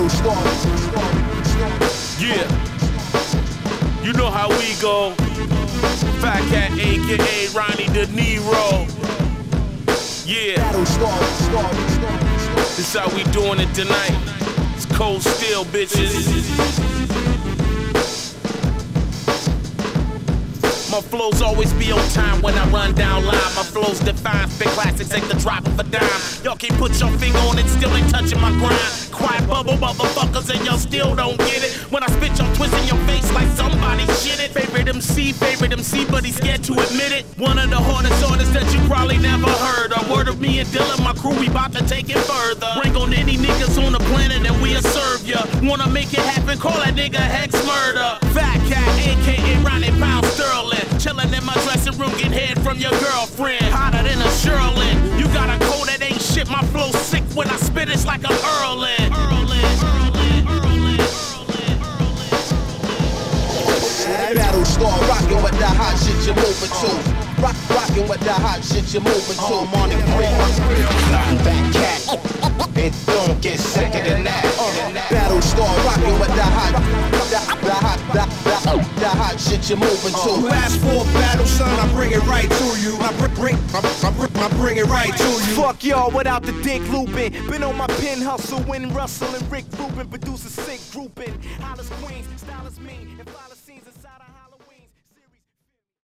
Yeah, you know how we go. Fat Cat, aka Ronnie De Niro. Yeah, this how we doing it tonight. It's Cold Steel, bitches. My flows always be on time when I run down line. My flows define, spit classics, ain't the drop of a dime. Y'all can't put your finger on it, still ain't touching my grind. Quiet bubble motherfuckers and y'all still don't get it. When I spit, y'all twisting your face like somebody shit it. Favorite MC, but he's scared to admit it. One of the hardest artists that you probably never heard. A word of me and Dylan, my crew, we bout to take it further. Bring on any niggas on the planet and we'll serve ya. Wanna make it happen, call that nigga Hex Murder. Fat Cat, aka Ronnie Pound Sterling. Chillin' in my dressing room, get head from your girlfriend. Hotter than a Sherlin. You got a cold that ain't shit, my flow sick when I spit, it's like I'm Earlin'. Battle star, rockin' with the hot shit you're moving to. Rockin' with the hot shit you're moving to. I'm on the grid. Fat Cat. It don't get sicker than that. Battle star, rockin' with the hot shit you're moving to. You ask for a battle, son, I bring it right to you. I bring it right to you. Fuck y'all without the dick looping. Been on my pen hustle when Russell and Rick Rubin produce a sick grouping. Hollis Queens, style is mean, and